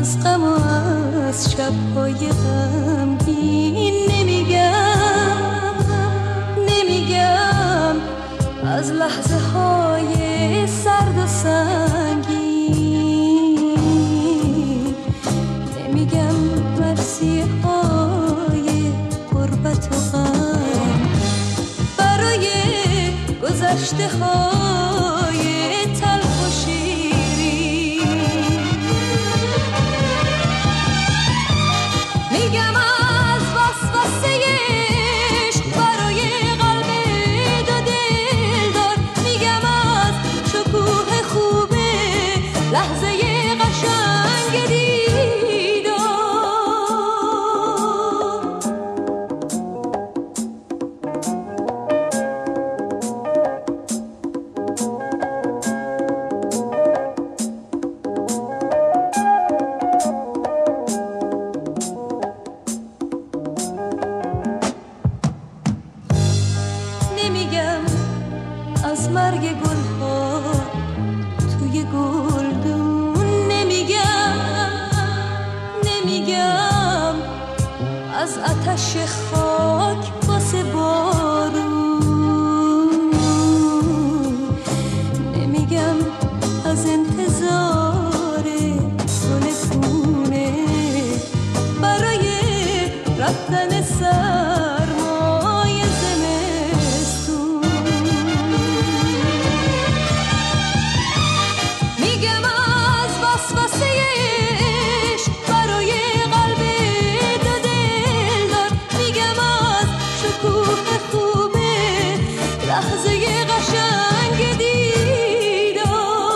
از غم و از شب‌های غمگین نمیگم از لحظه های سرد و سنگین، نمیگم مرسی های غربت و غم برای گذشته های تلخ و شیرین. میگم از وسوسه عشق برای قلب دو دلدار، میگم از شکوه خوب لحظه قشنگ دیدار. نمیگم از مرگ گلها توی گلدون، نمیگم از آتش خاک واسه بارون، نمیگم از انتظار گل‌خونه برای رفتن سرمای زمستون. میگم از وسوسه عشق برای قلب دو دلدار، میگم از شکوه خوب لحظه قشنگ دیدار.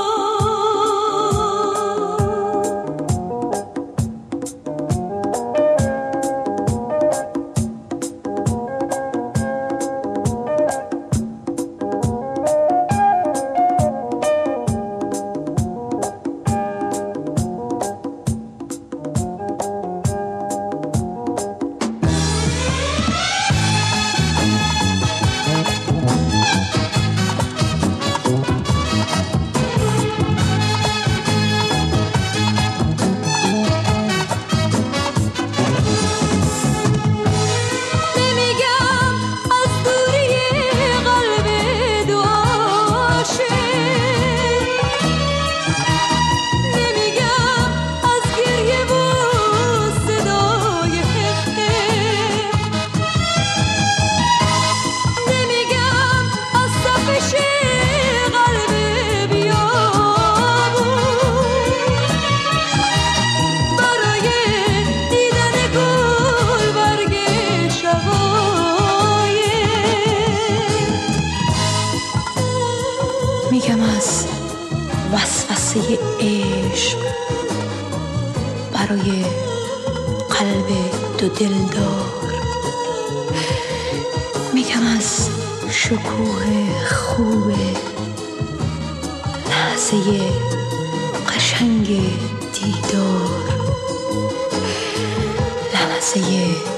میگم از وسوسه عشق برای قلب دو دلدار، میگم از شکوه خوب لحظه قشنگ دیدار، لحظه